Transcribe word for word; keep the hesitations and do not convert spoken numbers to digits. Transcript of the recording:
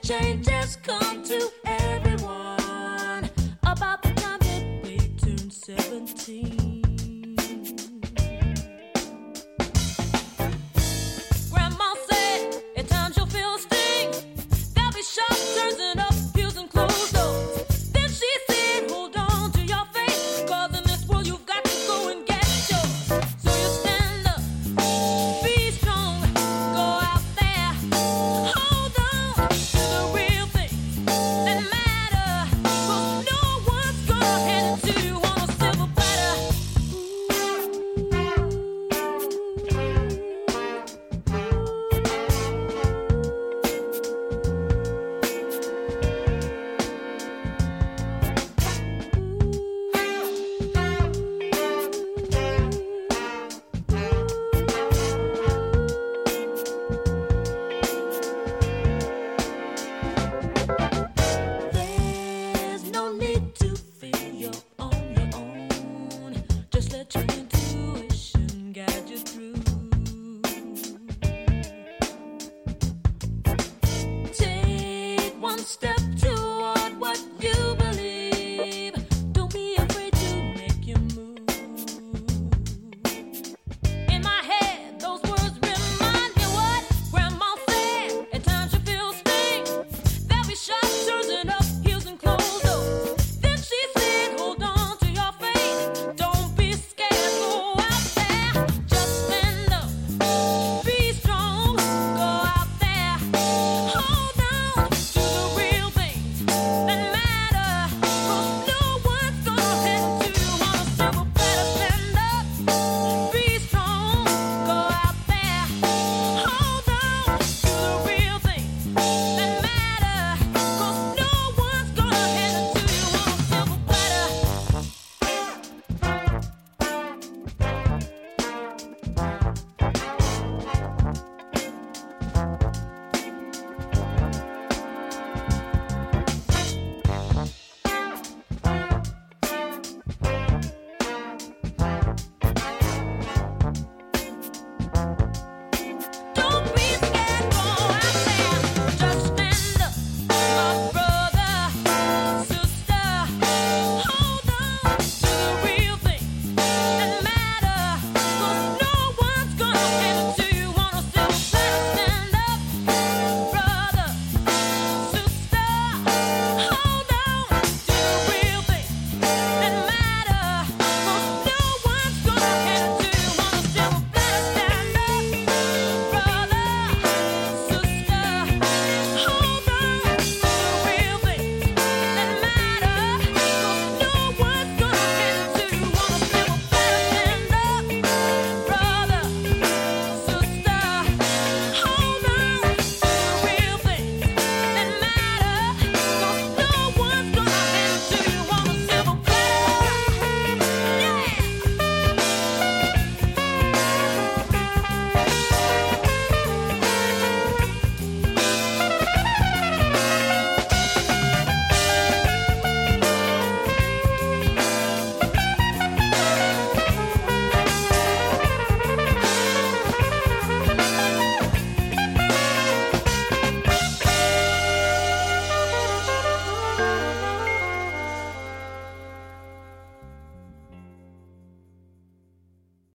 changes come to everyone about the time that they turn seventeen. Grandma said, at times you'll feel a sting. There'll be sharp turns and upheavals and closed doors. Then she said, hold on to your faith, 'cause in this world you've got to go and get yours. So you stand up, be strong, go out there, hold on to the real things that matter, 'cause no one's gonna hand it to you on a silver platter. There's no need to feel you're on your own. Just let your